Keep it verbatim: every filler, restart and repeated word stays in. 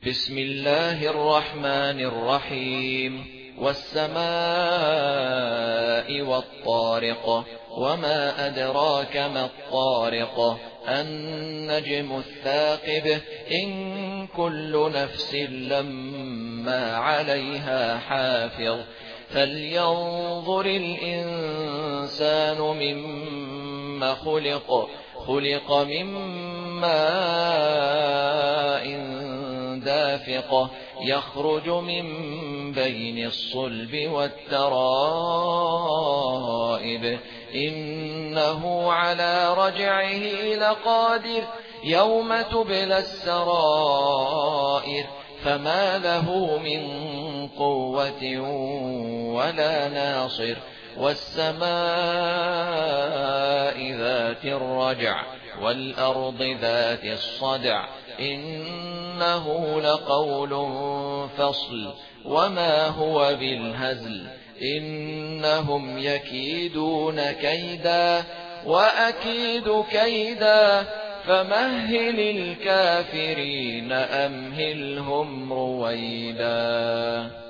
بسم الله الرحمن الرحيم والسماء والطارق وما أدراك ما الطارق النجم الثاقب إن كل نفس لما عليها حافظ فلينظر الإنسان مما خلق خلق من ماء دافق يخرج من بين الصلب والترائب إنه على رجعه لقادر يوم تبلى السرائر فما له من قوة ولا ناصر والسماء ذات الرجع والأرض ذات الصدع إنه لقول فصل وما هو بالهزل إنهم يكيدون كيدا وأكيد كيدا فمهل الكافرين أمهلهم رويدا.